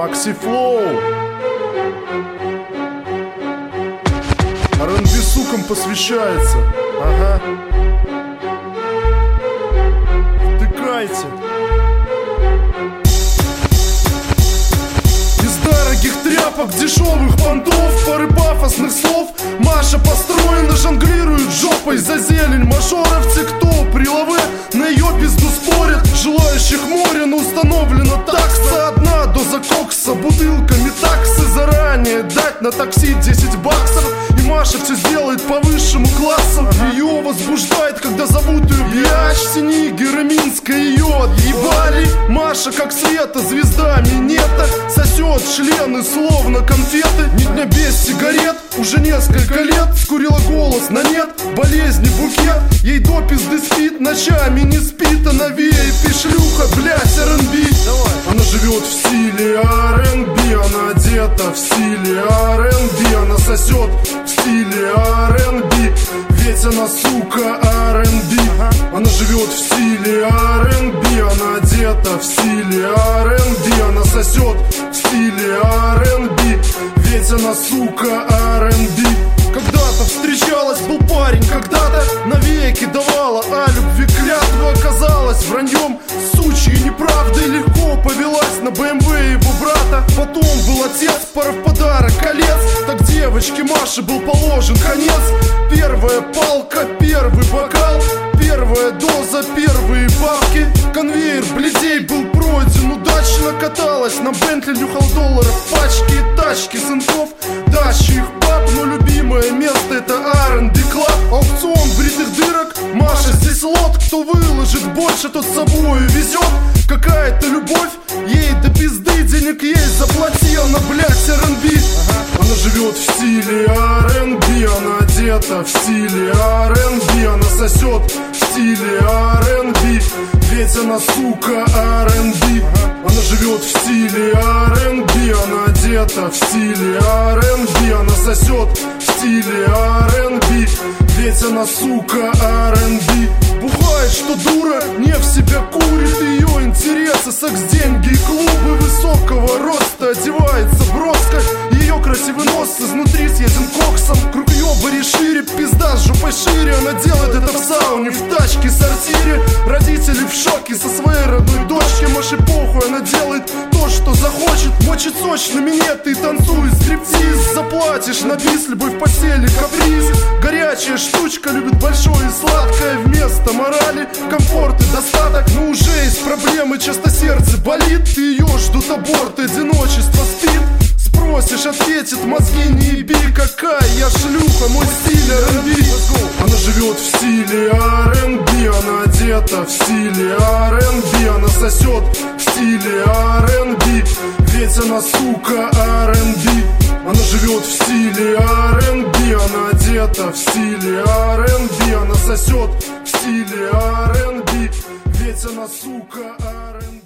Макси Флоу. R&B сукам посвящается. Ага. Втыкайте. Из дорогих тряпок, дешевых понтов, пары пафосных слов Маша построена, жонглирует жопой за зелень. Мажоровцы, кто при лаве на ее пизду спорят. Желающих море, но установлена такса. Одна доза кокса, бутылками таксы. Заранее дать на такси 10 баксов. И Маша все сделает по высшему классу. Ее возбуждает, когда зовут ее Бьяч. Синигера Минская ее отъебали. Маша как Света, звезда минета. Сосет члены, словно конфеты. Ни дня без сигарет, уже несколько лет. Скурила голос на нет, болезни букет. Ей до пизды спит, ночами не спит. Она веет и шлюха, блять, R&B. Она живет в стиле R&B. Она одета в стиле R&B. Она сосет в стиле R&B. Ведь она, сука, R&B. Она живет в стиле R&B. Она одета в стиле R&B. Она сосет в стиле R&B. Ведь она, сука, R&B. Когда-то встречалась, был парень, когда-то навеки давала о любви клятву. Оказалась враньем, сучьей неправдой. Легко повелась на BMW его брата. Потом был отец, пара в подарок колец. Так девочке Маше был положен конец. Первая палка, первый бокал, первая доза, первые бабки. Конвейер бледей был пройден удачно. Каталась на Бентли, нюхал долларов пачки. Тачки сынков, дачи их пап. Но любимое место это R&B Club. Аукцион бритых дырок, Маша здесь лот. Кто выложит больше, тот с собой везет. Какая-то любовь, ей до пизды. Денег есть, заплати, она, блядь, R&B. Она живет в стиле R&B. Она одета в стиле R&B. Она сосет в стиле R&B. Ведь она, сука, R&B. Она живет в стиле R&B. Она одета в стиле R&B. Она сосет в стиле R&B. Ведь она, сука, R&B. Бухает, что дура, не в себя курит. Ее интересы, секс, деньги и клубы высокого роста. Одевается броско. Ее красивый нос изнутри съеден коксом. Круг ёбари шире, пизда с жопой шире. Она делает это в сауне, в тачке, сортире. Родители в шоке со своей родной дочки. Маше похуй, она делает то, что захочет. Мочит сочно минет и танцует стриптиз. Заплатишь на бис, любовь в постели, каприз. Горячая штучка, любит большое и сладкое. Вместо морали, комфорт и достаток. Но уже есть проблемы, часто сердце болит. И ее ждут аборт, одиночество спит. Спросишь, ответит, мозги не еби. Какая я шлюха, мой стиль R&B. Она живет в стиле R&B. Она одета в стиле R&B. Она сосет в стиле R&B. Ведь она, сука, R&B. Она живет в стиле R&B. Она одета в стиле R&B. Она сосет в стиле R&B. Ведь она, сука, R&B.